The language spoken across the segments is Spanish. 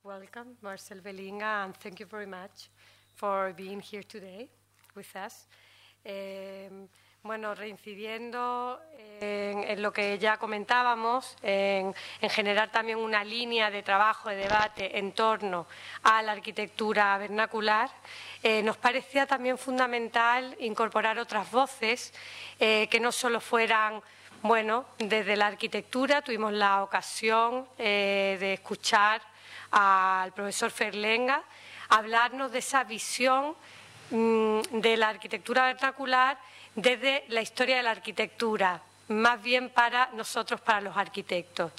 welcome, Marcel Belinga, and thank you very much for being here today with us. Bueno, reincidiendo en lo que ya comentábamos, en generar también una línea de trabajo, de debate en torno a la arquitectura vernacular, nos parecía también fundamental incorporar otras voces que no solo fueran, bueno, desde la arquitectura. Tuvimos la ocasión de escuchar al profesor Ferlenga hablarnos de esa visión de la arquitectura vernacular desde la historia de la arquitectura, más bien para nosotros, para los arquitectos.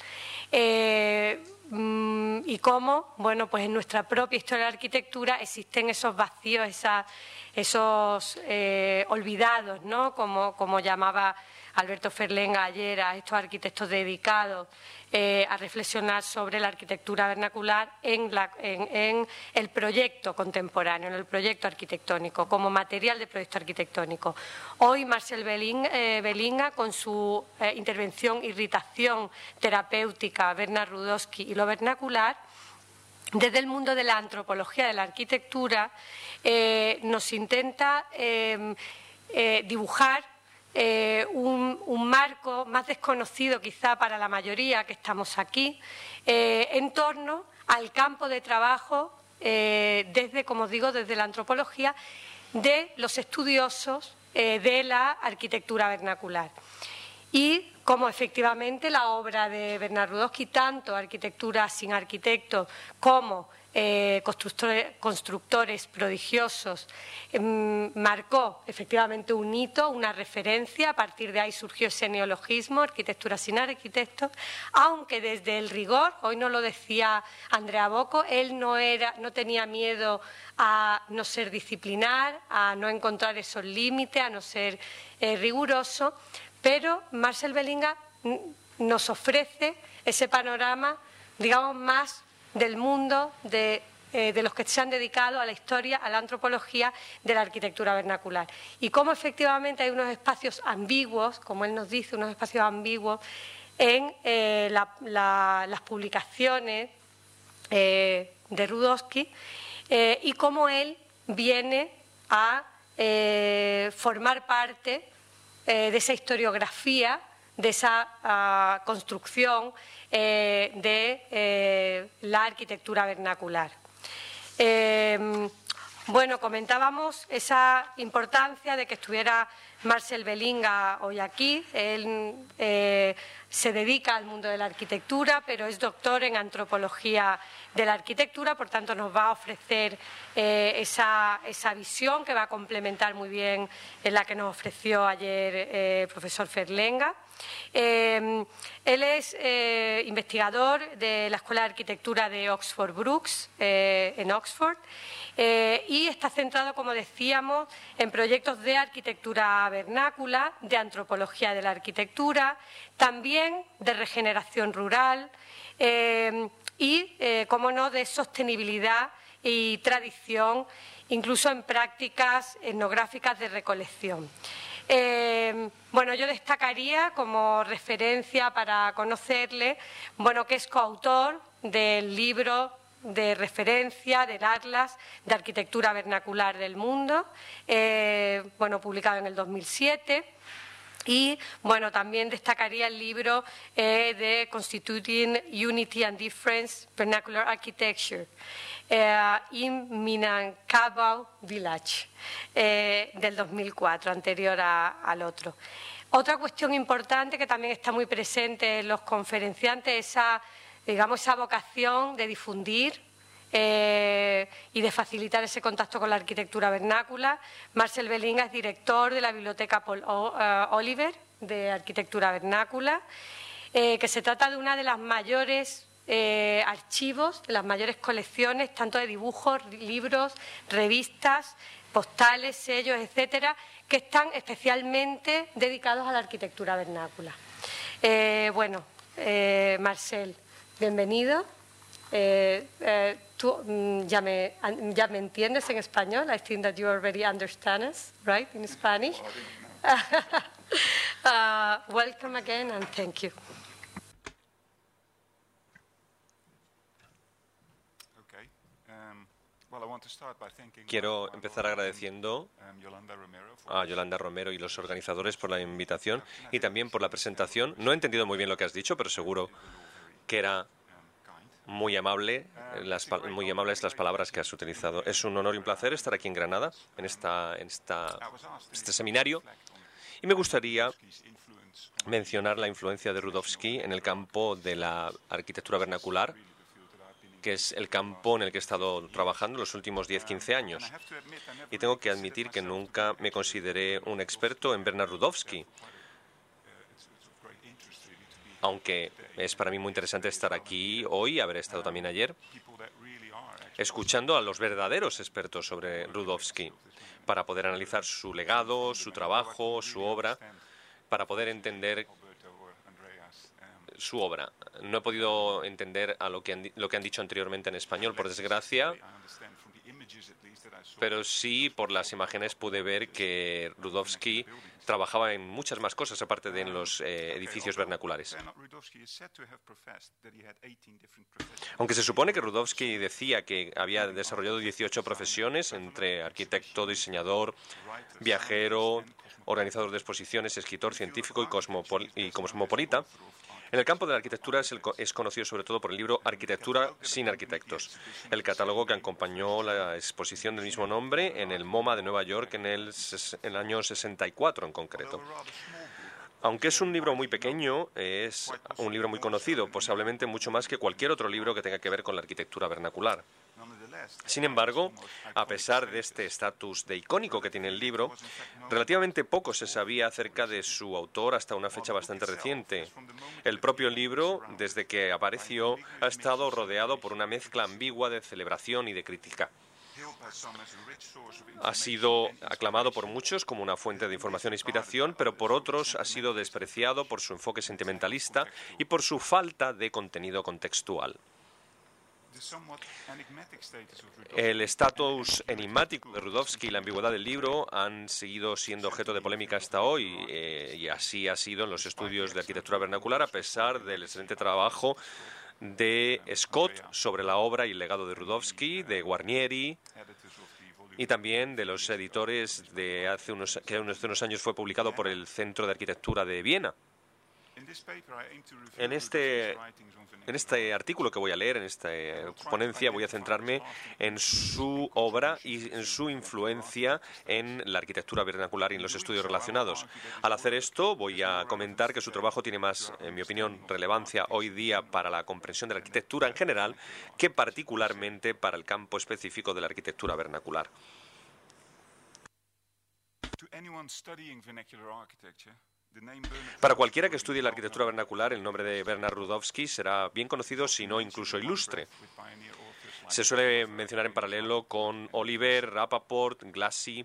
Y cómo, bueno, pues en nuestra propia historia de la arquitectura existen esos vacíos, esos olvidados, ¿no? Como llamaba Alberto Ferlenga ayer a estos arquitectos dedicados a reflexionar sobre la arquitectura vernacular en el proyecto contemporáneo, en el proyecto arquitectónico, como material de proyecto arquitectónico. Hoy Marcel Belinga, con su intervención Irritación terapéutica, Bernard Rudowski y lo vernacular, desde el mundo de la antropología de la arquitectura, nos intenta dibujar un marco más desconocido quizá para la mayoría que estamos aquí, en torno al campo de trabajo desde, como digo, desde la antropología de los estudiosos de la arquitectura vernacular. Y como efectivamente la obra de Bernard Rudowski, tanto Arquitectura sin arquitectos como constructores prodigiosos, marcó efectivamente un hito, una referencia. A partir de ahí surgió ese neologismo, arquitectura sin arquitectos, aunque desde el rigor, hoy nos lo decía Andrea Bocco, él no tenía miedo a no ser disciplinar, a no encontrar esos límites, a no ser riguroso, pero Marcel Belinga nos ofrece ese panorama, digamos, más del mundo de los que se han dedicado a la historia, a la antropología de la arquitectura vernacular. Y cómo efectivamente hay unos espacios ambiguos, como él nos dice, unos espacios ambiguos en las publicaciones de Rudowski, y cómo él viene a formar parte de esa historiografía, de esa construcción de la arquitectura vernacular. Bueno, comentábamos esa importancia de que estuviera Marcel Belinga hoy aquí. Él se dedica al mundo de la arquitectura, pero es doctor en antropología de la arquitectura, por tanto nos va a ofrecer esa visión que va a complementar muy bien en la que nos ofreció ayer el profesor Ferlenga. Él es investigador de la Escuela de Arquitectura de Oxford Brookes, en Oxford, y está centrado, como decíamos, en proyectos de arquitectura vernácula, de antropología de la arquitectura, también de regeneración rural y, como no, de sostenibilidad y tradición, incluso en prácticas etnográficas de recolección. Bueno, yo destacaría como referencia para conocerle, bueno, que es coautor del libro de referencia del Atlas de Arquitectura Vernacular del Mundo, bueno, publicado en el 2007. Y, bueno, también destacaría el libro de Constituting Unity and Difference Vernacular Architecture in Minangkabau Village, del 2004, anterior al otro. Otra cuestión importante que también está muy presente en los conferenciantes, esa vocación de difundir y de facilitar ese contacto con la arquitectura vernácula. Marcel Belinga es director de la Biblioteca Paul Oliver de Arquitectura Vernácula, que se trata de una de las mayores archivos, de las mayores colecciones, tanto de dibujos, libros, revistas, postales, sellos, etcétera, que están especialmente dedicados a la arquitectura vernácula. Bueno, Marcel, bienvenido. Tú ya me entiendes en español. I think that you already understand us, right, in Spanish. Welcome again and thank you. Quiero empezar agradeciendo a Yolanda Romero y los organizadores por la invitación y también por la presentación. No he entendido muy bien lo que has dicho, pero seguro que era muy amables las palabras que has utilizado. Es un honor y un placer estar aquí en Granada, en este seminario, y me gustaría mencionar la influencia de Rudovsky en el campo de la arquitectura vernacular, que es el campo en el que he estado trabajando los últimos 10-15 años. Y tengo que admitir que nunca me consideré un experto en Bernard Rudovsky, aunque es para mí muy interesante estar aquí hoy, haber estado también ayer, escuchando a los verdaderos expertos sobre Rudovsky, para poder analizar su legado, su trabajo, su obra, para poder entender su obra. No he podido entender lo que han dicho anteriormente en español, por desgracia, pero sí por las imágenes pude ver que Rudovsky trabajaba en muchas más cosas aparte de en los edificios vernaculares. Aunque se supone que Rudovsky decía que había desarrollado 18 profesiones entre arquitecto, diseñador, viajero, organizador de exposiciones, escritor, científico y cosmopolita, en el campo de la arquitectura es conocido sobre todo por el libro Arquitectura sin arquitectos, el catálogo que acompañó la exposición del mismo nombre en el MoMA de Nueva York en el año 64 en concreto. Aunque es un libro muy pequeño, es un libro muy conocido, posiblemente mucho más que cualquier otro libro que tenga que ver con la arquitectura vernacular. Sin embargo, a pesar de este estatus de icónico que tiene el libro, relativamente poco se sabía acerca de su autor hasta una fecha bastante reciente. El propio libro, desde que apareció, ha estado rodeado por una mezcla ambigua de celebración y de crítica. Ha sido aclamado por muchos como una fuente de información e inspiración, pero por otros ha sido despreciado por su enfoque sentimentalista y por su falta de contenido contextual. El estatus enigmático de Rudovsky y la ambigüedad del libro han seguido siendo objeto de polémica hasta hoy, y así ha sido en los estudios de arquitectura vernacular, a pesar del excelente trabajo de Scott sobre la obra y el legado de Rudovsky, de Guarnieri y también de los editores que hace unos años fue publicado por el Centro de Arquitectura de Viena. En este artículo que voy a leer, en esta ponencia, voy a centrarme en su obra y en su influencia en la arquitectura vernacular y en los estudios relacionados. Al hacer esto, voy a comentar que su trabajo tiene más, en mi opinión, relevancia hoy día para la comprensión de la arquitectura en general que particularmente para el campo específico de la arquitectura vernacular. Para cualquiera que estudie la arquitectura vernacular, el nombre de Bernard Rudovsky será bien conocido, si no incluso ilustre. Se suele mencionar en paralelo con Oliver, Rappaport, Glassy,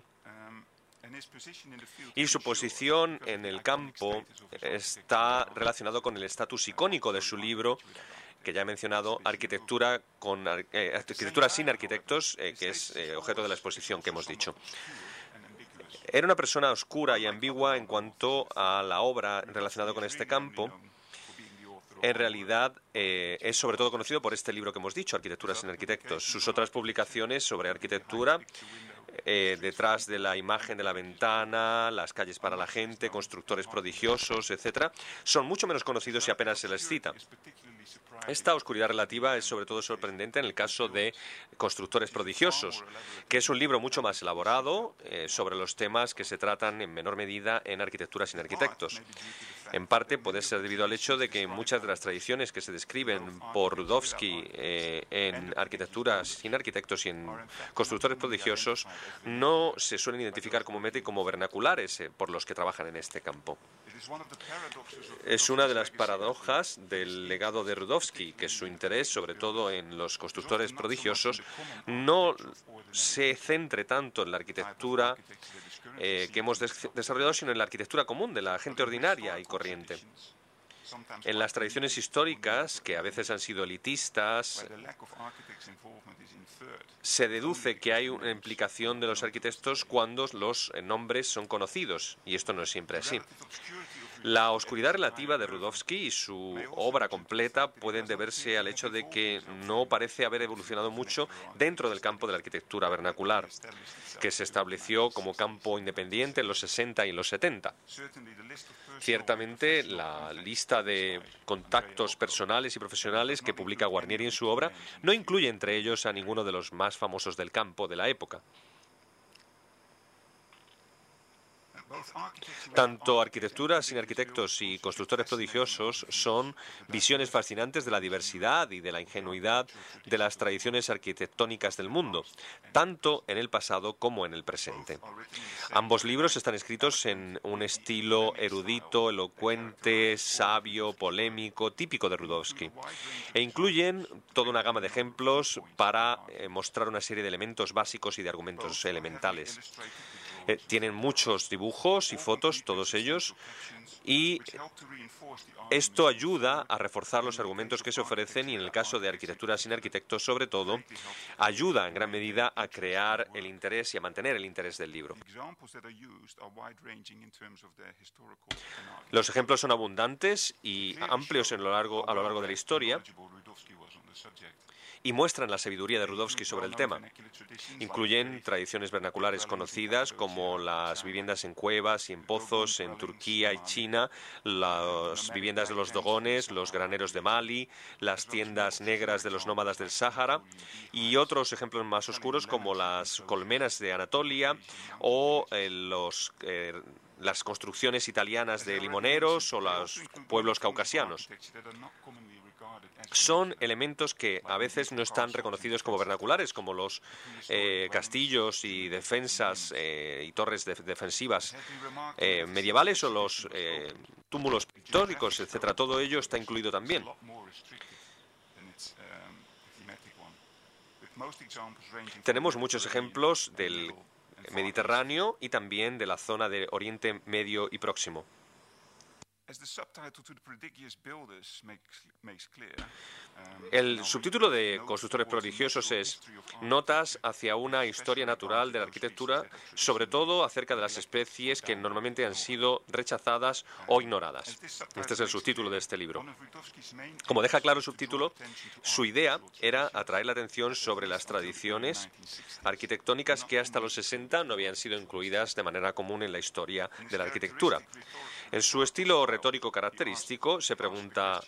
y su posición en el campo está relacionado con el estatus icónico de su libro, que ya he mencionado, Arquitectura sin arquitectos, que es objeto de la exposición que hemos dicho. Era una persona oscura y ambigua en cuanto a la obra relacionada con este campo. En realidad, es sobre todo conocido por este libro que hemos dicho, Arquitectura sin arquitectos. Sus otras publicaciones sobre arquitectura, detrás de la imagen de la ventana, Las calles para la gente, Constructores prodigiosos, etc., son mucho menos conocidos y apenas se les cita. Esta oscuridad relativa es sobre todo sorprendente en el caso de Constructores prodigiosos, que es un libro mucho más elaborado sobre los temas que se tratan en menor medida en Arquitectura sin arquitectos. En parte puede ser debido al hecho de que muchas de las tradiciones que se describen por Rudovsky en Arquitectura sin arquitectos y en Constructores prodigiosos no se suelen identificar comúnmente como vernaculares por los que trabajan en este campo. Es una de las paradojas del legado de Rudovsky, que su interés, sobre todo en los constructores prodigiosos, no se centre tanto en la arquitectura que hemos desarrollado, sino en la arquitectura común de la gente ordinaria y corriente. En las tradiciones históricas, que a veces han sido elitistas, se deduce que hay una implicación de los arquitectos cuando los nombres son conocidos, y esto no es siempre así. La oscuridad relativa de Rudowski y su obra completa pueden deberse al hecho de que no parece haber evolucionado mucho dentro del campo de la arquitectura vernacular, que se estableció como campo independiente en los 60 y en los 70. Ciertamente, la lista de contactos personales y profesionales que publica Guarnieri en su obra no incluye entre ellos a ninguno de los más famosos del campo de la época. Tanto arquitectura sin arquitectos y constructores prodigiosos son visiones fascinantes de la diversidad y de la ingenuidad de las tradiciones arquitectónicas del mundo, tanto en el pasado como en el presente. Ambos libros están escritos en un estilo erudito, elocuente, sabio, polémico, típico de Rudowski, e incluyen toda una gama de ejemplos para mostrar una serie de elementos básicos y de argumentos elementales. Tienen muchos dibujos y fotos, todos ellos, y esto ayuda a reforzar los argumentos que se ofrecen y, en el caso de arquitectura sin arquitectos, sobre todo, ayuda en gran medida a crear el interés y a mantener el interés del libro. Los ejemplos son abundantes y amplios a lo largo de la historia, y muestran la sabiduría de Rudowski sobre el tema. Incluyen tradiciones vernaculares conocidas como las viviendas en cuevas y en pozos en Turquía y China, las viviendas de los dogones, los graneros de Mali, las tiendas negras de los nómadas del Sáhara y otros ejemplos más oscuros como las colmenas de Anatolia o las construcciones italianas de limoneros o los pueblos caucasianos. Son elementos que a veces no están reconocidos como vernaculares, como los castillos y defensas y torres defensivas medievales o los túmulos pictóricos, etc. Todo ello está incluido también. Tenemos muchos ejemplos del Mediterráneo y también de la zona de Oriente Medio y Próximo. El subtítulo de Constructores prodigiosos es Notas hacia una historia natural de la arquitectura, sobre todo acerca de las especies que normalmente han sido rechazadas o ignoradas. Este es el subtítulo de este libro. Como deja claro el subtítulo, su idea era atraer la atención sobre las tradiciones arquitectónicas que hasta los 60 no habían sido incluidas de manera común en la historia de la arquitectura. En su estilo retórico característico, se pregunta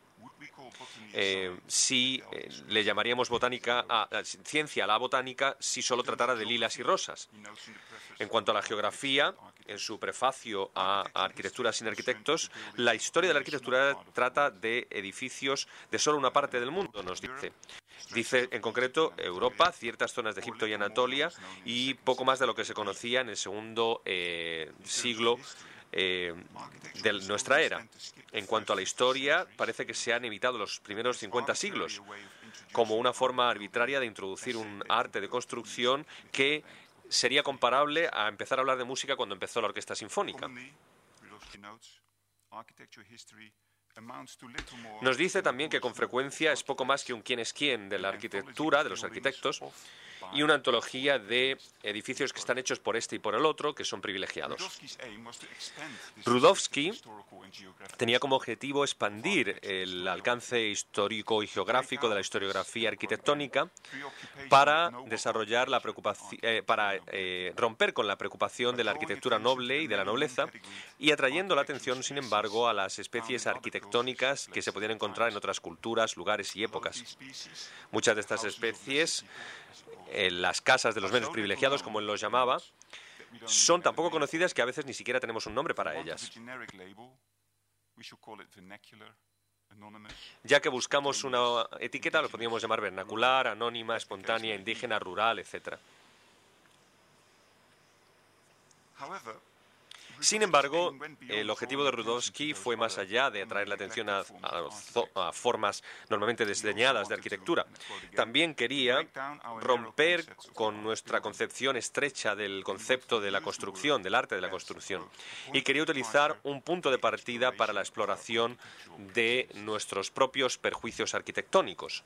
si le llamaríamos ciencia a la botánica si solo tratara de lilas y rosas. En cuanto a la geografía, en su prefacio a Arquitectura sin arquitectos, la historia de la arquitectura trata de edificios de solo una parte del mundo, nos dice. Dice, en concreto, Europa, ciertas zonas de Egipto y Anatolia y poco más de lo que se conocía en el segundo siglo de nuestra era. En cuanto a la historia, parece que se han evitado los primeros 50 siglos como una forma arbitraria de introducir un arte de construcción que sería comparable a empezar a hablar de música cuando empezó la orquesta sinfónica. Nos dice también que con frecuencia es poco más que un quién es quién de la arquitectura, de los arquitectos, y una antología de edificios que están hechos por este y por el otro, que son privilegiados. Rudowski tenía como objetivo expandir el alcance histórico y geográfico de la historiografía arquitectónica para desarrollar la preocupación, romper con la preocupación de la arquitectura noble y de la nobleza, y atrayendo la atención, sin embargo, a las especies arquitectónicas que se podían encontrar en otras culturas, lugares y épocas. Muchas de estas especies, las casas de los menos privilegiados, como él los llamaba, son tan poco conocidas que a veces ni siquiera tenemos un nombre para ellas. Ya que buscamos una etiqueta, lo podríamos llamar vernacular, anónima, espontánea, indígena, rural, etc. Sin embargo, el objetivo de Rudowski fue más allá de atraer la atención a formas normalmente desdeñadas de arquitectura. También quería romper con nuestra concepción estrecha del concepto de la construcción, del arte de la construcción, y quería utilizar un punto de partida para la exploración de nuestros propios perjuicios arquitectónicos.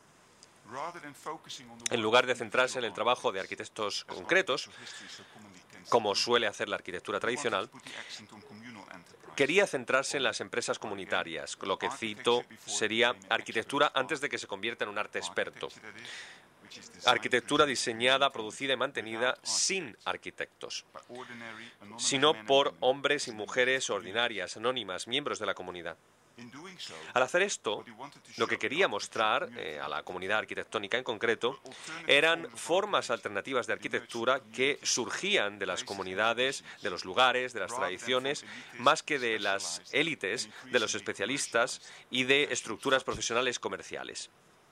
En lugar de centrarse en el trabajo de arquitectos concretos, como suele hacer la arquitectura tradicional, quería centrarse en las empresas comunitarias. Lo que cito sería arquitectura antes de que se convierta en un arte experto. Arquitectura diseñada, producida y mantenida sin arquitectos, sino por hombres y mujeres ordinarias, anónimas, miembros de la comunidad. Al hacer esto, lo que quería mostrar a la comunidad arquitectónica en concreto eran formas alternativas de arquitectura que surgían de las comunidades, de los lugares, de las tradiciones, más que de las élites, de los especialistas y de estructuras profesionales comerciales.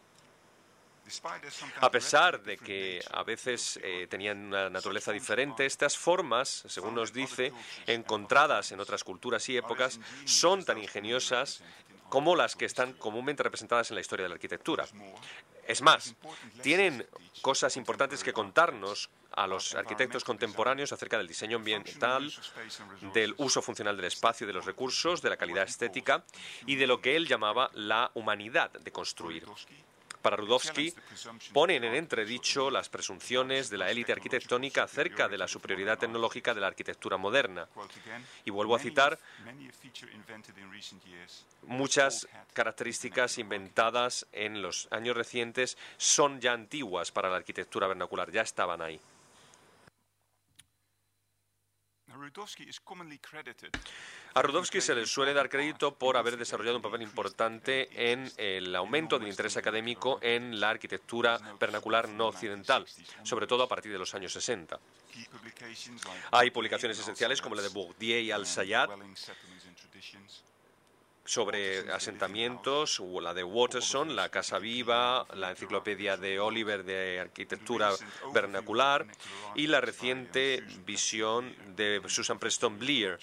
A pesar de que a veces tenían una naturaleza diferente, estas formas, según nos dice, encontradas en otras culturas y épocas, son tan ingeniosas como las que están comúnmente representadas en la historia de la arquitectura. Es más, tienen cosas importantes que contarnos a los arquitectos contemporáneos acerca del diseño ambiental, del uso funcional del espacio y de los recursos, de la calidad estética y de lo que él llamaba la humanidad de construir. Para Rudowski, ponen en entredicho las presunciones de la élite arquitectónica acerca de la superioridad tecnológica de la arquitectura moderna. Y vuelvo a citar, muchas características inventadas en los años recientes son ya antiguas para la arquitectura vernacular, ya estaban ahí. A Rudowski se le suele dar crédito por haber desarrollado un papel importante en el aumento del interés académico en la arquitectura vernacular no occidental, sobre todo a partir de los años 60. Hay publicaciones esenciales como la de Bourdieu y Al-Sayad sobre asentamientos, o la de Watterson, la Casa Viva, la enciclopedia de Oliver de arquitectura vernacular y la reciente visión de Susan Preston Blear.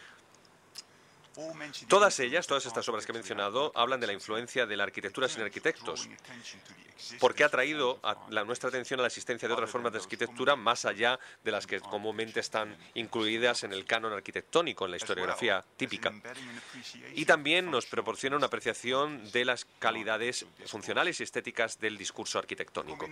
Todas estas obras que he mencionado, hablan de la influencia de la arquitectura sin arquitectos, porque ha traído nuestra atención a la existencia de otras formas de arquitectura más allá de las que comúnmente están incluidas en el canon arquitectónico, en la historiografía típica. Y también nos proporciona una apreciación de las calidades funcionales y estéticas del discurso arquitectónico.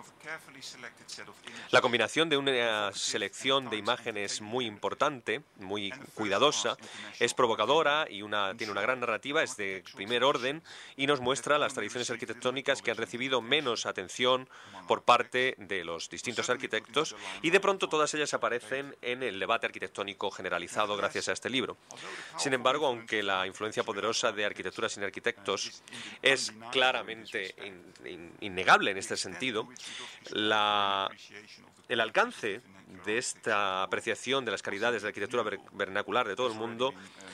La combinación de una selección de imágenes muy importante, muy cuidadosa, es provocadora y tiene una gran narrativa, es de primer orden y nos muestra las tradiciones arquitectónicas que han recibido menos atención por parte de los distintos arquitectos y de pronto todas ellas aparecen en el debate arquitectónico generalizado gracias a este libro. Sin embargo, aunque la influencia poderosa de arquitectura sin arquitectos es claramente innegable en este sentido, el alcance de esta apreciación de las calidades de la arquitectura vernacular de todo el mundo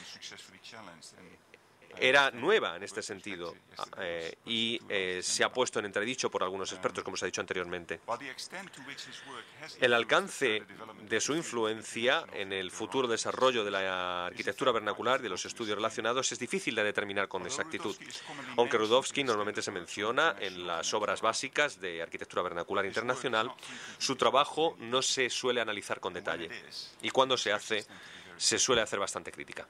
era nueva en este sentido y se ha puesto en entredicho por algunos expertos, como se ha dicho anteriormente. El alcance de su influencia en el futuro desarrollo de la arquitectura vernacular y de los estudios relacionados es difícil de determinar con exactitud. Aunque Rudowski normalmente se menciona en las obras básicas de arquitectura vernacular internacional, su trabajo no se suele analizar con detalle y cuando se hace, se suele hacer bastante crítica.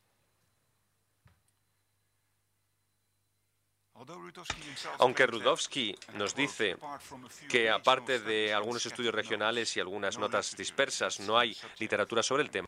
Aunque Rudowski nos dice que aparte de algunos estudios regionales y algunas notas dispersas no hay literatura sobre el tema,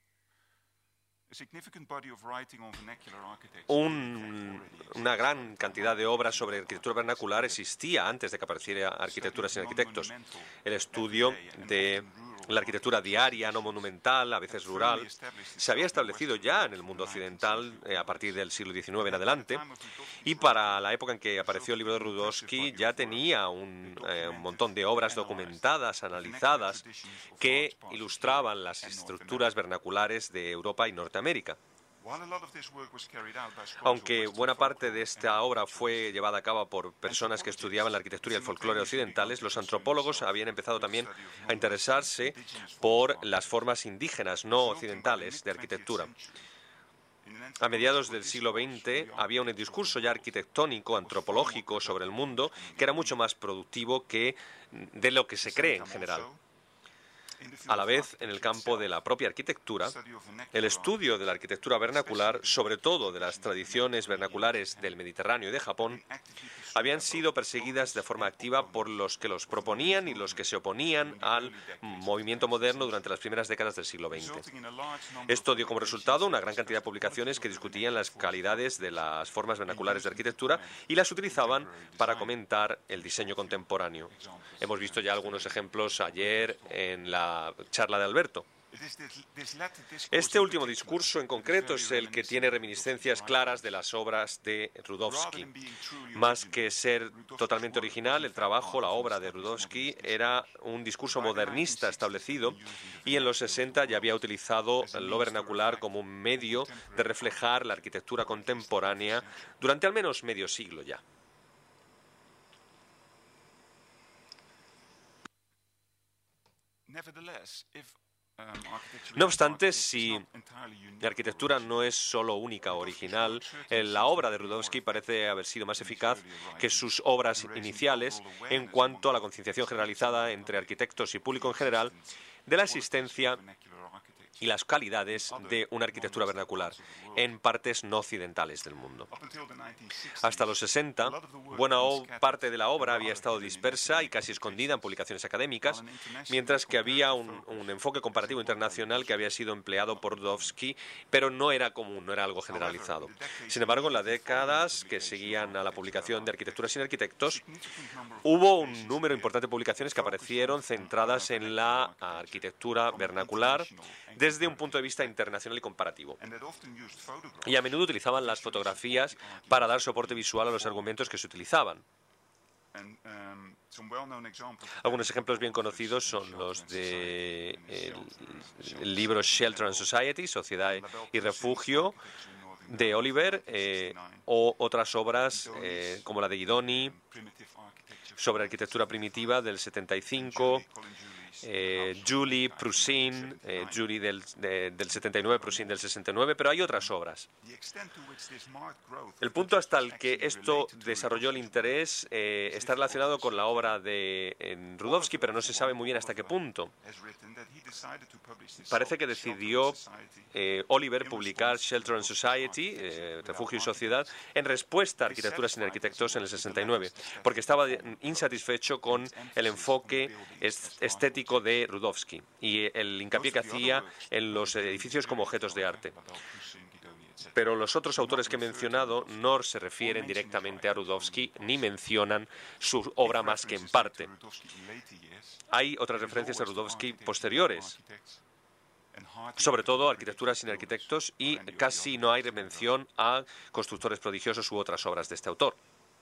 una gran cantidad de obras sobre arquitectura vernacular existía antes de que apareciera Arquitectura sin arquitectos. El estudio de la arquitectura diaria, no monumental, a veces rural, se había establecido ya en el mundo occidental a partir del siglo XIX en adelante, y para la época en que apareció el libro de Rudowski ya tenía un montón de obras documentadas, analizadas, que ilustraban las estructuras vernaculares de Europa y Norteamérica. Aunque buena parte de esta obra fue llevada a cabo por personas que estudiaban la arquitectura y el folclore occidentales, los antropólogos habían empezado también a interesarse por las formas indígenas no occidentales de arquitectura. A mediados del siglo XX había un discurso ya arquitectónico, antropológico sobre el mundo que era mucho más productivo que de lo que se cree en general. A la vez, en el campo de la propia arquitectura, el estudio de la arquitectura vernacular, sobre todo de las tradiciones vernaculares del Mediterráneo y de Japón, habían sido perseguidas de forma activa por los que los proponían y los que se oponían al movimiento moderno durante las primeras décadas del siglo XX. Esto dio como resultado una gran cantidad de publicaciones que discutían las calidades de las formas vernaculares de arquitectura y las utilizaban para comentar el diseño contemporáneo. Hemos visto ya algunos ejemplos ayer en la charla de Alberto. Este último discurso en concreto es el que tiene reminiscencias claras de las obras de Rudowski. Más que ser totalmente original, el trabajo, la obra de Rudowski era un discurso modernista establecido y en los 60 ya había utilizado lo vernacular como un medio de reflejar la arquitectura contemporánea durante al menos medio siglo ya. No obstante, si la arquitectura no es solo única o original, la obra de Rudowski parece haber sido más eficaz que sus obras iniciales en cuanto a la concienciación generalizada entre arquitectos y público en general de la existencia y las calidades de una arquitectura vernacular en partes no occidentales del mundo. Hasta los 60, buena parte de la obra había estado dispersa y casi escondida en publicaciones académicas, mientras que había un enfoque comparativo internacional que había sido empleado por Rudowski, pero no era común, no era algo generalizado. Sin embargo, en las décadas que seguían a la publicación de Arquitectura sin arquitectos, hubo un número importante de publicaciones que aparecieron centradas en la arquitectura vernacular desde un punto de vista internacional y comparativo. Y a menudo utilizaban las fotografías para dar soporte visual a los argumentos que se utilizaban. Algunos ejemplos bien conocidos son los del libro Shelter and Society, Sociedad y Refugio, de Oliver, o otras obras como la de Guidoni, sobre arquitectura primitiva del 75, Julie, Prusin, Julie del 79, Prusin del 69, pero hay otras obras. El punto hasta el que esto desarrolló el interés está relacionado con la obra de Rudowski, pero no se sabe muy bien hasta qué punto. Parece que decidió Oliver publicar Shelter and Society, Refugio y Sociedad, en respuesta a Arquitectura sin arquitectos en el 69, porque estaba insatisfecho con el enfoque estético de Rudowski y el hincapié que hacía en los edificios como objetos de arte. Pero los otros autores que he mencionado no se refieren directamente a Rudowski ni mencionan su obra más que en parte. Hay otras referencias a Rudowski posteriores, sobre todo Arquitectura sin arquitectos, y casi no hay mención a Constructores prodigiosos u otras obras de este autor.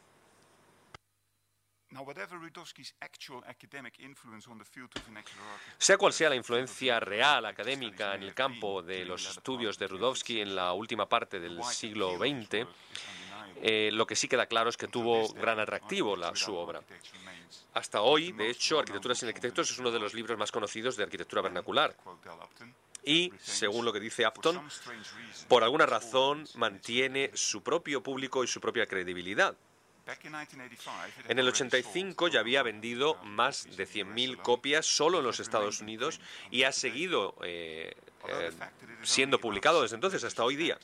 Sea cual sea la influencia real académica en el campo de los estudios de Rudowski en la última parte del siglo XX, lo que sí queda claro es que tuvo gran atractivo su obra. Hasta hoy, de hecho, Arquitectura sin arquitectos es uno de los libros más conocidos de arquitectura vernacular. Y, según lo que dice Upton, por alguna razón mantiene su propio público y su propia credibilidad. En el 85 ya había vendido más de 100.000 copias solo en los Estados Unidos y ha seguido siendo publicado desde entonces hasta hoy día.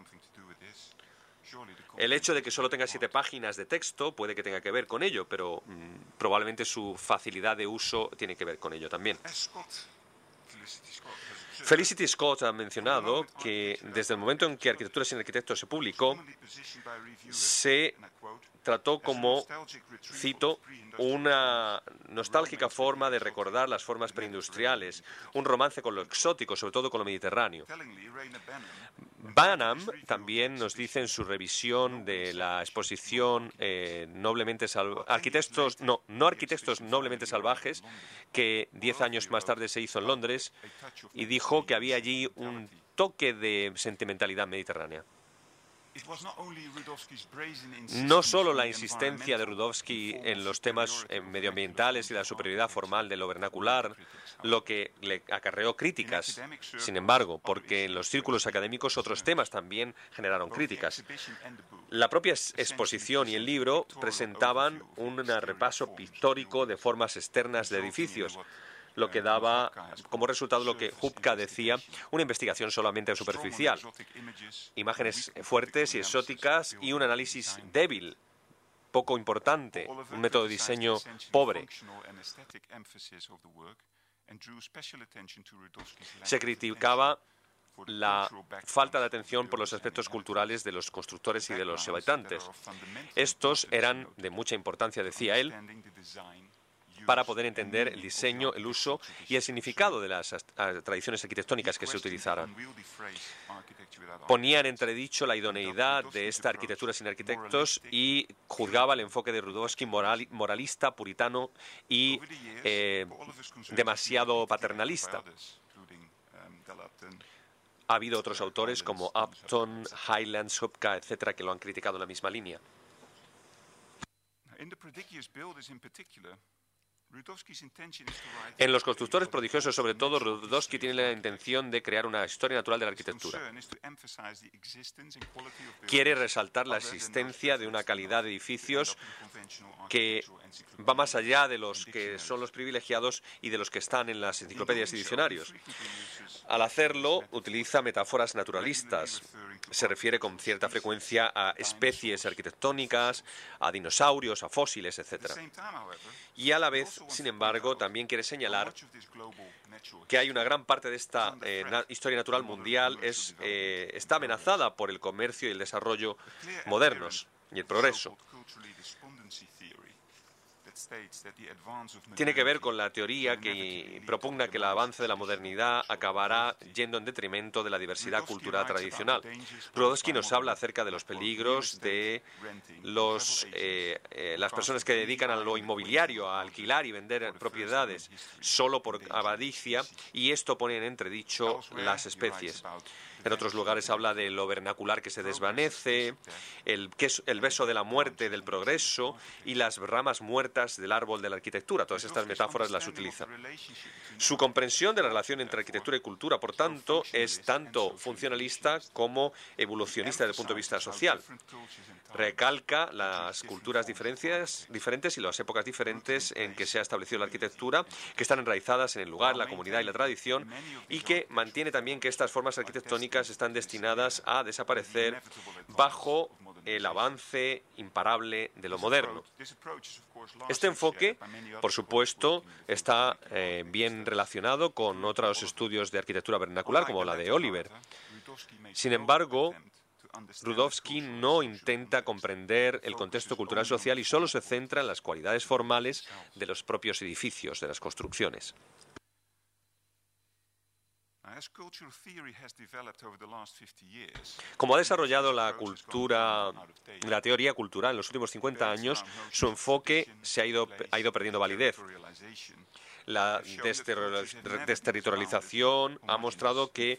El hecho de que solo tenga 7 páginas de texto puede que tenga que ver con ello, pero probablemente su facilidad de uso tiene que ver con ello también. Felicity Scott ha mencionado que desde el momento en que Arquitectura sin arquitectos se publicó, se trató como, cito, una nostálgica forma de recordar las formas preindustriales, un romance con lo exótico, sobre todo con lo mediterráneo. Banham también nos dice en su revisión de la exposición arquitectos noblemente salvajes, que 10 años más tarde se hizo en Londres, y dijo que había allí un toque de sentimentalidad mediterránea. No solo la insistencia de Rudovsky en los temas medioambientales y la superioridad formal de lo vernacular, lo que le acarreó críticas, sin embargo, porque en los círculos académicos otros temas también generaron críticas. La propia exposición y el libro presentaban un repaso pictórico de formas externas de edificios, lo que daba como resultado lo que Hubka decía, una investigación solamente superficial, imágenes fuertes y exóticas y un análisis débil, poco importante, un método de diseño pobre. Se criticaba la falta de atención por los aspectos culturales de los constructores y de los habitantes. Estos eran de mucha importancia, decía él, para poder entender el diseño, el uso y el significado de las tradiciones arquitectónicas que se utilizaran. Ponía en entredicho la idoneidad de esta arquitectura sin arquitectos y juzgaba el enfoque de Rudovsky moralista, puritano y demasiado paternalista. Ha habido otros autores como Upton, Highlands, Hubka, etcétera, que lo han criticado en la misma línea. En los constructores prodigiosos, sobre todo, Rudovsky tiene la intención de crear una historia natural de la arquitectura. Quiere resaltar la existencia de una calidad de edificios que va más allá de los que son los privilegiados y de los que están en las enciclopedias y diccionarios. Al hacerlo, utiliza metáforas naturalistas. Se refiere con cierta frecuencia a especies arquitectónicas, a dinosaurios, a fósiles, etc. Y a la vez, sin embargo, también quiere señalar que hay una gran parte de esta historia natural mundial está amenazada por el comercio y el desarrollo modernos y el progreso. Tiene que ver con la teoría que propugna que el avance de la modernidad acabará yendo en detrimento de la diversidad cultural tradicional. Rudovsky nos habla acerca de los peligros de las personas que dedican a lo inmobiliario, a alquilar y vender propiedades solo por avaricia, y esto pone en entredicho las especies. En otros lugares habla de lo vernacular que se desvanece, el beso de la muerte del progreso y las ramas muertas del árbol de la arquitectura. Todas estas metáforas las utiliza. Su comprensión de la relación entre arquitectura y cultura, por tanto, es tanto funcionalista como evolucionista desde el punto de vista social. Recalca las culturas diferentes y las épocas diferentes en que se ha establecido la arquitectura, que están enraizadas en el lugar, la comunidad y la tradición, y que mantiene también que estas formas arquitectónicas están destinadas a desaparecer bajo el avance imparable de lo moderno. Este enfoque, por supuesto, está bien relacionado con otros estudios de arquitectura vernacular, como la de Oliver. Sin embargo, Rudovsky no intenta comprender el contexto cultural social y solo se centra en las cualidades formales de los propios edificios, de las construcciones. Como ha desarrollado la teoría cultural en los últimos 50 años, su enfoque se ha ido perdiendo validez. La desterritorialización ha mostrado que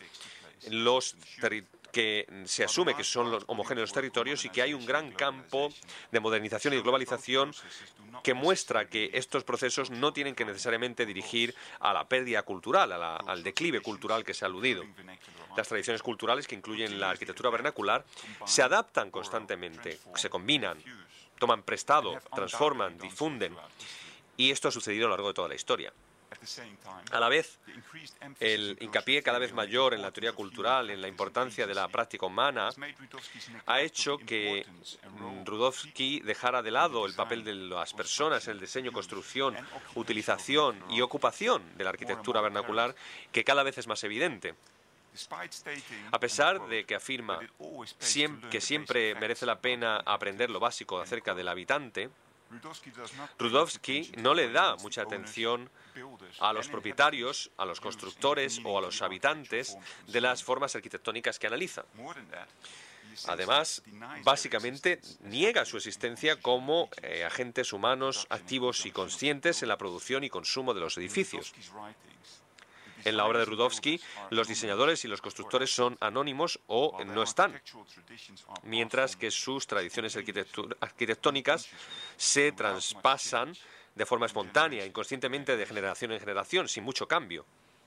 se asume que son los homogéneos los territorios y que hay un gran campo de modernización y de globalización que muestra que estos procesos no tienen que necesariamente dirigir a la pérdida cultural, al declive cultural que se ha aludido. Las tradiciones culturales, que incluyen la arquitectura vernacular, se adaptan constantemente, se combinan, toman prestado, transforman, difunden, y esto ha sucedido a lo largo de toda la historia. A la vez, el hincapié cada vez mayor en la teoría cultural, en la importancia de la práctica humana, ha hecho que Rudovsky dejara de lado el papel de las personas en el diseño, construcción, utilización y ocupación de la arquitectura vernacular, que cada vez es más evidente. A pesar de que afirma que siempre merece la pena aprender lo básico acerca del habitante, Rudovsky no le da mucha atención a los propietarios, a los constructores o a los habitantes de las formas arquitectónicas que analiza. Además, básicamente niega su existencia como agentes humanos activos y conscientes en la producción y consumo de los edificios. En la obra de Rudowski, los diseñadores y los constructores son anónimos o no están, mientras que sus tradiciones arquitectónicas se traspasan de forma espontánea, inconscientemente, de generación en generación, sin mucho cambio.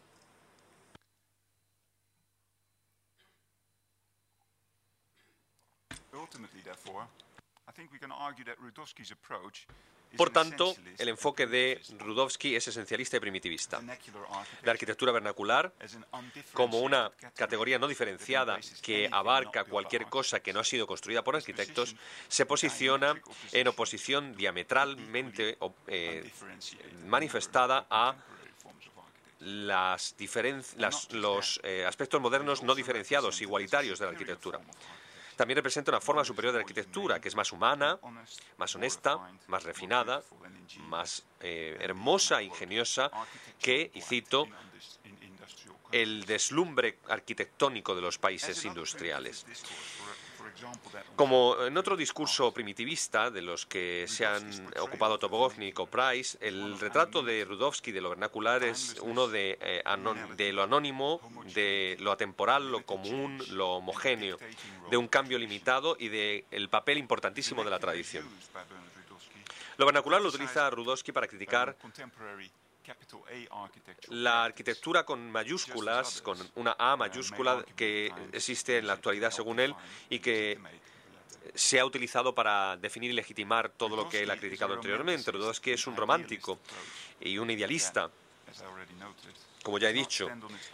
Por tanto, el enfoque de Rudowski es esencialista y primitivista. La arquitectura vernacular, como una categoría no diferenciada que abarca cualquier cosa que no ha sido construida por arquitectos, se posiciona en oposición diametralmente manifestada a los aspectos modernos no diferenciados, igualitarios de la arquitectura. También representa una forma superior de arquitectura, que es más humana, más honesta, más refinada, más hermosa e ingeniosa que, y cito, el deslumbre arquitectónico de los países industriales. Como en otro discurso primitivista de los que se han ocupado Topogovnik o Price, el retrato de Rudowski de lo vernacular es uno de lo anónimo, de lo atemporal, lo común, lo homogéneo, de un cambio limitado y del papel importantísimo de la tradición. Lo vernacular lo utiliza Rudowski para criticar la arquitectura con mayúsculas, con una A mayúscula que existe en la actualidad según él y que se ha utilizado para definir y legitimar todo lo que él ha criticado anteriormente. Rudowski es un romántico y un idealista, como ya he dicho,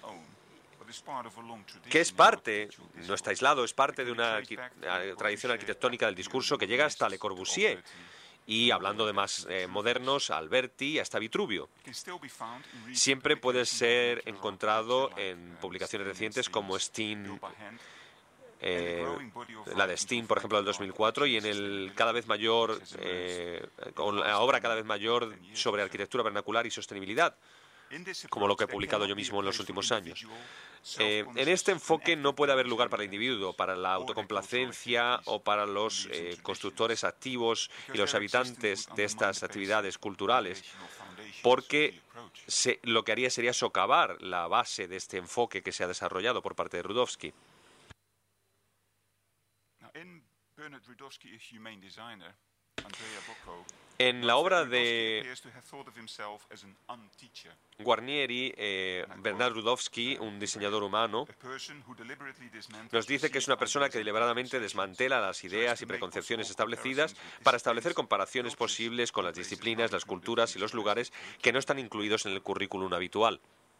que es parte, no está aislado, es parte de una tradición arquitectónica del discurso que llega hasta Le Corbusier. Y hablando de más modernos, Alberti y hasta Vitruvio. Siempre puede ser encontrado en publicaciones recientes como Steen, la de Steen, por ejemplo, del 2004, y en el cada vez mayor, con la obra cada vez mayor sobre arquitectura vernacular y sostenibilidad, como lo que he publicado yo mismo en los últimos años. En este enfoque no puede haber lugar para el individuo, para la autocomplacencia o para los constructores activos y los habitantes de estas actividades culturales, porque lo que haría sería socavar la base de este enfoque que se ha desarrollado por parte de Rudowski. En la obra de Guarnieri, Bernard Rudowski, un diseñador humano, nos dice que es una persona que deliberadamente desmantela las ideas y preconcepciones establecidas para establecer comparaciones posibles con las disciplinas, las culturas y los lugares que no están incluidos en el currículum habitual.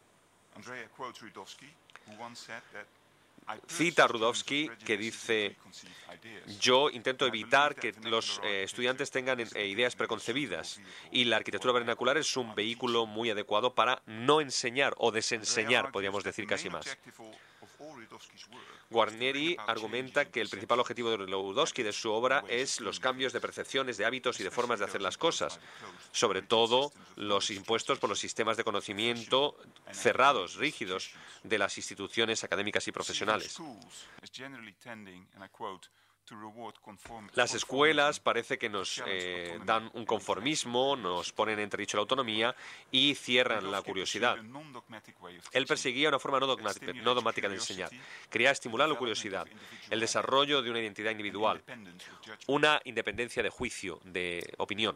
Cita a Rudowski que dice: yo intento evitar que los estudiantes tengan ideas preconcebidas y la arquitectura vernacular es un vehículo muy adecuado para no enseñar o desenseñar, podríamos decir casi más. Guarnieri argumenta que el principal objetivo de Rudowski de su obra es los cambios de percepciones, de hábitos y de formas de hacer las cosas, sobre todo los impuestos por los sistemas de conocimiento cerrados, rígidos, de las instituciones académicas y profesionales. Las escuelas parece que nos dan un conformismo, nos ponen en entredicho la autonomía y cierran la curiosidad. Él perseguía una forma no dogmática de enseñar. Quería estimular la curiosidad, el desarrollo de una identidad individual, una independencia de juicio, de opinión.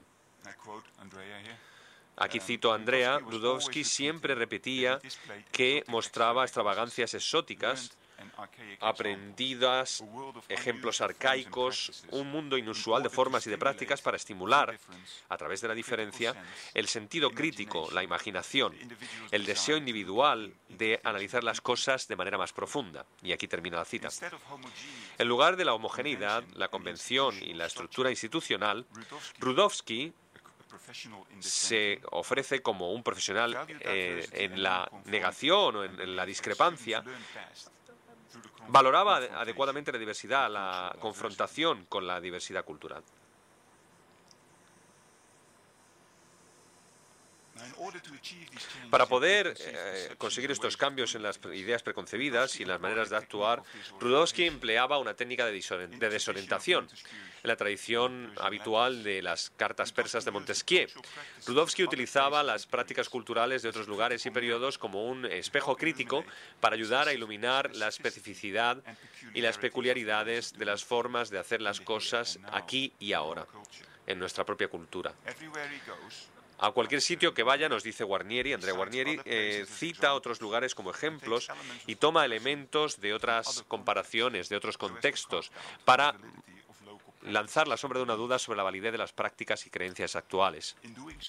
Aquí cito a Andrea. Rudowski siempre repetía que mostraba extravagancias exóticas, aprendidas, ejemplos arcaicos, un mundo inusual de formas y de prácticas para estimular, a través de la diferencia, el sentido crítico, la imaginación, el deseo individual de analizar las cosas de manera más profunda. Y aquí termina la cita. En lugar de la homogeneidad, la convención y la estructura institucional, Rudowski se ofrece como un profesional en la negación o en la discrepancia. Valoraba adecuadamente la diversidad, la confrontación con la diversidad cultural. Para poder conseguir estos cambios en las ideas preconcebidas y en las maneras de actuar, Rudovsky empleaba una técnica de desorientación, en la tradición habitual de las cartas persas de Montesquieu. Rudovsky utilizaba las prácticas culturales de otros lugares y periodos como un espejo crítico para ayudar a iluminar la especificidad y las peculiaridades de las formas de hacer las cosas aquí y ahora, en nuestra propia cultura. A cualquier sitio que vaya, nos dice Andrea Guarnieri, cita otros lugares como ejemplos y toma elementos de otras comparaciones, de otros contextos, para lanzar la sombra de una duda sobre la validez de las prácticas y creencias actuales.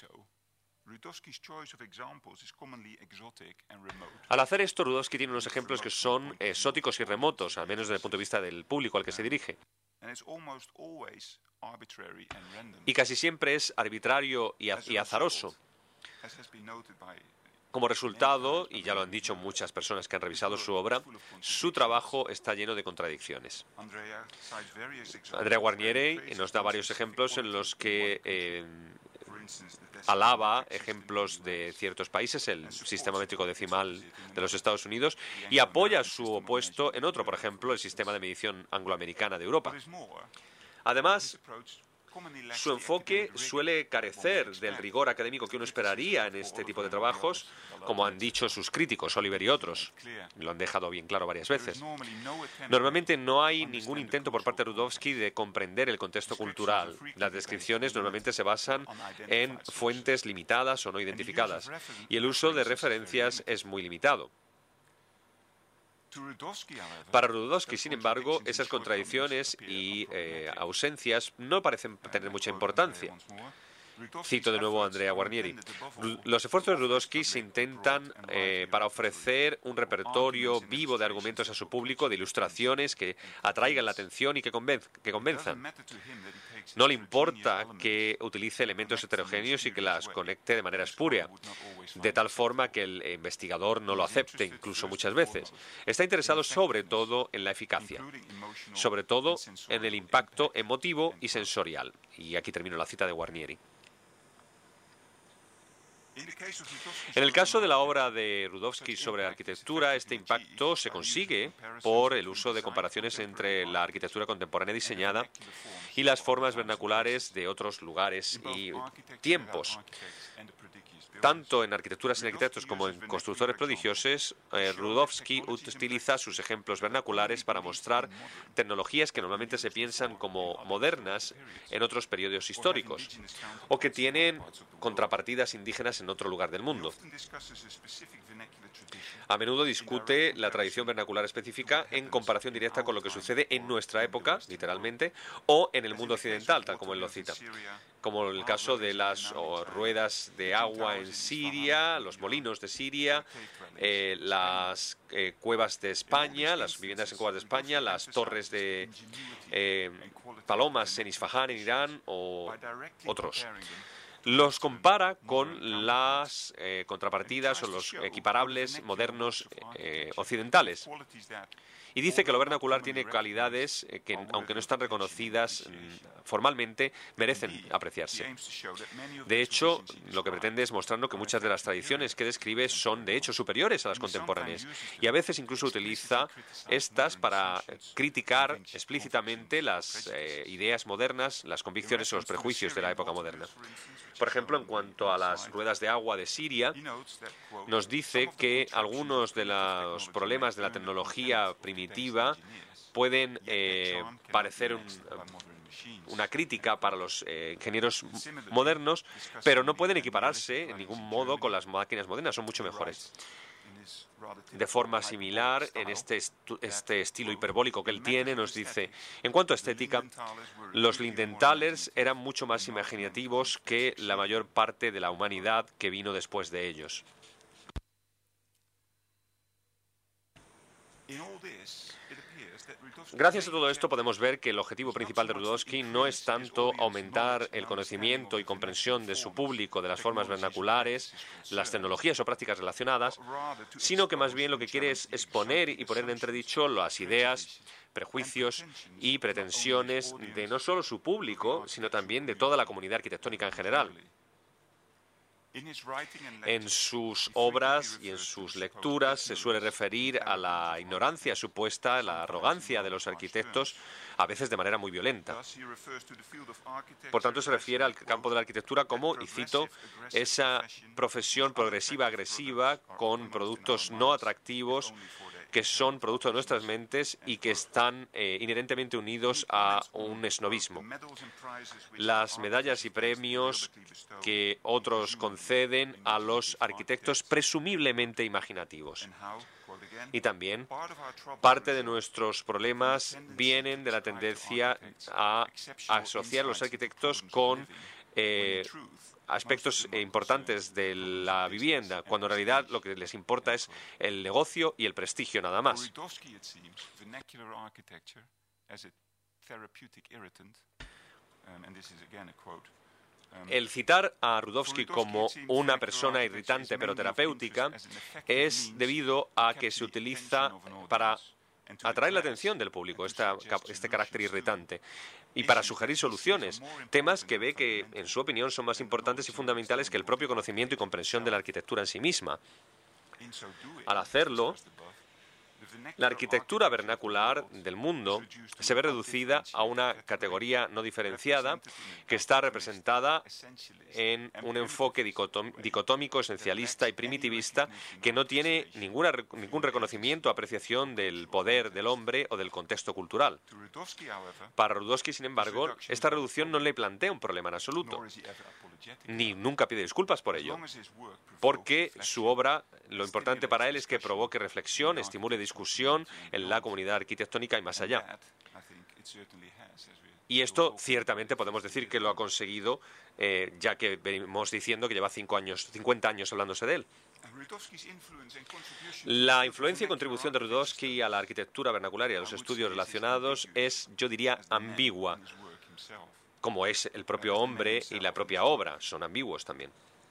Al hacer esto, Rudovsky tiene unos ejemplos que son exóticos y remotos, al menos desde el punto de vista del público al que se dirige. Y casi siempre es arbitrario y azaroso. Como resultado, y ya lo han dicho muchas personas que han revisado su obra, su trabajo está lleno de contradicciones. Andrea Guarnieri nos da varios ejemplos en los que alaba ejemplos de ciertos países, el sistema métrico decimal de los Estados Unidos, y apoya su opuesto en otro, por ejemplo, el sistema de medición angloamericana de Europa. Además, su enfoque suele carecer del rigor académico que uno esperaría en este tipo de trabajos, como han dicho sus críticos, Oliver y otros. Lo han dejado bien claro varias veces. Normalmente no hay ningún intento por parte de Rudovsky de comprender el contexto cultural. Las descripciones normalmente se basan en fuentes limitadas o no identificadas, y el uso de referencias es muy limitado. Para Rudovsky, sin embargo, esas contradicciones y ausencias no parecen tener mucha importancia. Cito de nuevo a Andrea Guarnieri. Los esfuerzos de Rudovsky se intentan para ofrecer un repertorio vivo de argumentos a su público, de ilustraciones que atraigan la atención y que convenzan. No le importa que utilice elementos heterogéneos y que las conecte de manera espúrea, de tal forma que el investigador no lo acepte, incluso muchas veces. Está interesado sobre todo en la eficacia, sobre todo en el impacto emotivo y sensorial. Y aquí termino la cita de Guarnieri. En el caso de la obra de Rudovsky sobre arquitectura, este impacto se consigue por el uso de comparaciones entre la arquitectura contemporánea diseñada y las formas vernaculares de otros lugares y tiempos. Tanto en arquitecturas sin arquitectos como en constructores prodigiosos, Rudovsky utiliza sus ejemplos vernaculares para mostrar tecnologías que normalmente se piensan como modernas en otros periodos históricos o que tienen contrapartidas indígenas en otro lugar del mundo. A menudo discute la tradición vernacular específica en comparación directa con lo que sucede en nuestra época, literalmente, o en el mundo occidental, tal como él lo cita, como el caso de las ruedas de agua en Siria, los molinos de Siria, las cuevas de España, las viviendas en cuevas de España, las torres de palomas en Isfahán, en Irán, o otros. Los compara con las contrapartidas o los equiparables modernos occidentales. Y dice que lo vernacular tiene calidades que, aunque no están reconocidas formalmente, merecen apreciarse. De hecho, lo que pretende es mostrarnos que muchas de las tradiciones que describe son, de hecho, superiores a las contemporáneas. Y a veces incluso utiliza estas para criticar explícitamente las ideas modernas, las convicciones o los prejuicios de la época moderna. Por ejemplo, en cuanto a las ruedas de agua de Siria, nos dice que algunos de los problemas de la tecnología primitiva pueden parecer una crítica para los ingenieros modernos, pero no pueden equipararse en ningún modo con las máquinas modernas, son mucho mejores. De forma similar, en este estilo hiperbólico que él tiene, nos dice, en cuanto a estética, los Lindenthalers eran mucho más imaginativos que la mayor parte de la humanidad que vino después de ellos. Gracias a todo esto podemos ver que el objetivo principal de Rudovsky no es tanto aumentar el conocimiento y comprensión de su público de las formas vernaculares, las tecnologías o prácticas relacionadas, sino que más bien lo que quiere es exponer y poner en entredicho las ideas, prejuicios y pretensiones de no solo su público, sino también de toda la comunidad arquitectónica en general. En sus obras y en sus lecturas se suele referir a la ignorancia supuesta, a la arrogancia de los arquitectos, a veces de manera muy violenta. Por tanto, se refiere al campo de la arquitectura como, y cito, esa profesión progresiva, agresiva, con productos no atractivos, que son producto de nuestras mentes y que están inherentemente unidos a un esnobismo. Las medallas y premios que otros conceden a los arquitectos presumiblemente imaginativos. Y también parte de nuestros problemas vienen de la tendencia a asociar a los arquitectos con aspectos importantes de la vivienda, cuando en realidad lo que les importa es el negocio y el prestigio nada más. El citar a Rudowski como una persona irritante pero terapéutica es debido a que se utiliza para atraer la atención del público, este carácter irritante, y para sugerir soluciones, temas que ve que, en su opinión, son más importantes y fundamentales que el propio conocimiento y comprensión de la arquitectura en sí misma. Al hacerlo, la arquitectura vernacular del mundo se ve reducida a una categoría no diferenciada que está representada en un enfoque dicotómico, esencialista y primitivista que no tiene ningún reconocimiento o apreciación del poder del hombre o del contexto cultural. Para Rudowski, sin embargo, esta reducción no le plantea un problema en absoluto, ni nunca pide disculpas por ello, porque su obra, lo importante para él es que provoque reflexión, estimule discusión en la comunidad arquitectónica y más allá. Y esto ciertamente podemos decir que lo ha conseguido, ya que venimos diciendo que lleva 50 años hablándose de él. La influencia y contribución de Rudowski a la arquitectura vernacular y a los estudios relacionados es, yo diría, ambigua, como es el propio hombre y la propia obra, son ambiguos también.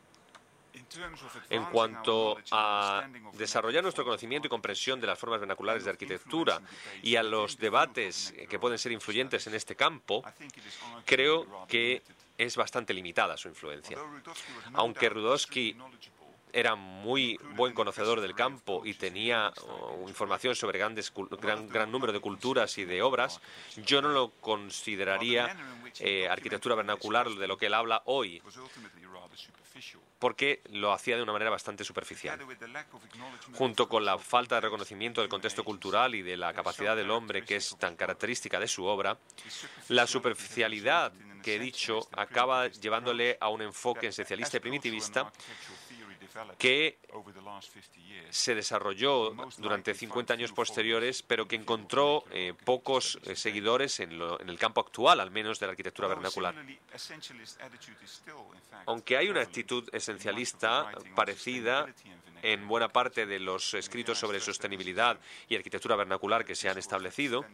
En cuanto a desarrollar nuestro conocimiento y comprensión de las formas vernaculares de arquitectura y a los debates que pueden ser influyentes en este campo, creo que es bastante limitada su influencia. Aunque Rudowski era muy buen conocedor del campo y tenía información sobre gran número de culturas y de obras, yo no lo consideraría arquitectura vernacular de lo que él habla hoy, porque lo hacía de una manera bastante superficial. Junto con la falta de reconocimiento del contexto cultural y de la capacidad del hombre que es tan característica de su obra, la superficialidad que he dicho acaba llevándole a un enfoque esencialista y primitivista que se desarrolló durante 50 años posteriores, pero que encontró pocos seguidores en el campo actual, al menos de la arquitectura vernacular. Aunque hay una actitud esencialista parecida en buena parte de los escritos sobre sostenibilidad y arquitectura vernacular que se han establecido,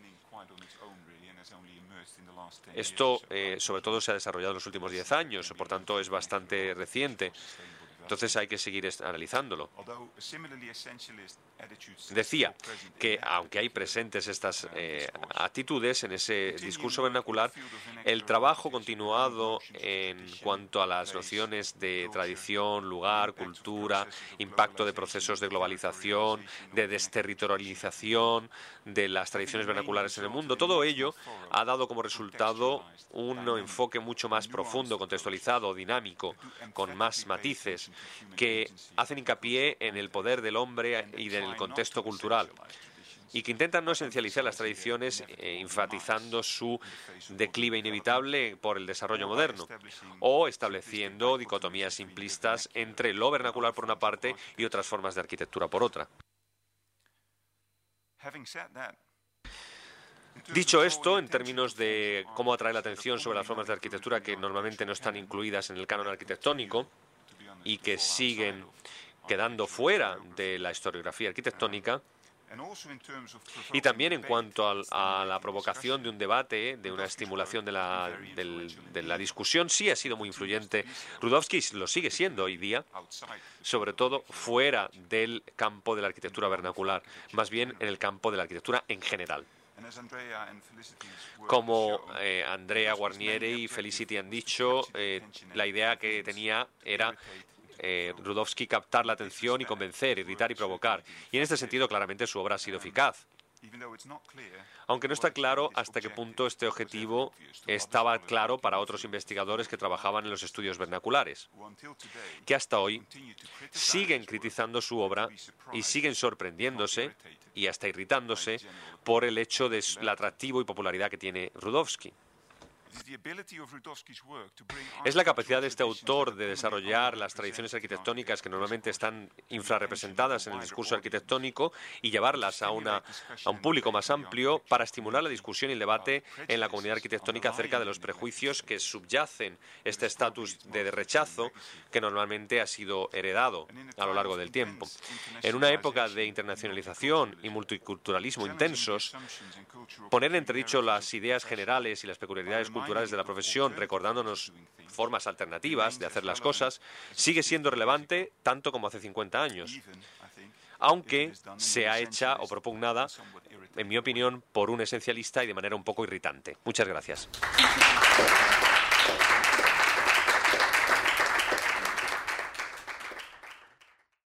esto sobre todo se ha desarrollado en los últimos 10 años, por tanto es bastante reciente. Entonces hay que seguir analizándolo. Decía que, aunque hay presentes estas actitudes en ese discurso vernacular, el trabajo continuado en cuanto a las nociones de tradición, lugar, cultura, impacto de procesos de globalización, de desterritorialización de las tradiciones vernaculares en el mundo, todo ello ha dado como resultado un enfoque mucho más profundo, contextualizado, dinámico, con más matices, que hacen hincapié en el poder del hombre y del contexto cultural, y que intentan no esencializar las tradiciones enfatizando su declive inevitable por el desarrollo moderno, o estableciendo dicotomías simplistas entre lo vernacular por una parte y otras formas de arquitectura por otra. Dicho esto, en términos de cómo atraer la atención sobre las formas de arquitectura que normalmente no están incluidas en el canon arquitectónico y que siguen quedando fuera de la historiografía arquitectónica, y también en cuanto a la provocación de un debate, de una estimulación de la discusión, sí ha sido muy influyente. Rudowski lo sigue siendo hoy día, sobre todo fuera del campo de la arquitectura vernacular, más bien en el campo de la arquitectura en general. Como Andrea Guarnieri y Felicity han dicho, la idea que tenía era Rudovsky captar la atención y convencer, irritar y provocar. Y en este sentido, claramente, su obra ha sido eficaz. Aunque no está claro hasta qué punto este objetivo estaba claro para otros investigadores que trabajaban en los estudios vernaculares, que hasta hoy siguen criticando su obra y siguen sorprendiéndose y hasta irritándose por el hecho del atractivo y popularidad que tiene Rudovsky. Es la capacidad de este autor de desarrollar las tradiciones arquitectónicas que normalmente están infrarrepresentadas en el discurso arquitectónico y llevarlas a un público más amplio para estimular la discusión y el debate en la comunidad arquitectónica acerca de los prejuicios que subyacen este estatus de rechazo que normalmente ha sido heredado a lo largo del tiempo. En una época de internacionalización y multiculturalismo intensos, poner en entredicho las ideas generales y las peculiaridades culturales de la profesión, recordándonos formas alternativas de hacer las cosas, sigue siendo relevante tanto como hace 50 años, aunque sea hecha o propugnada, en mi opinión, por un esencialista y de manera un poco irritante. Muchas gracias.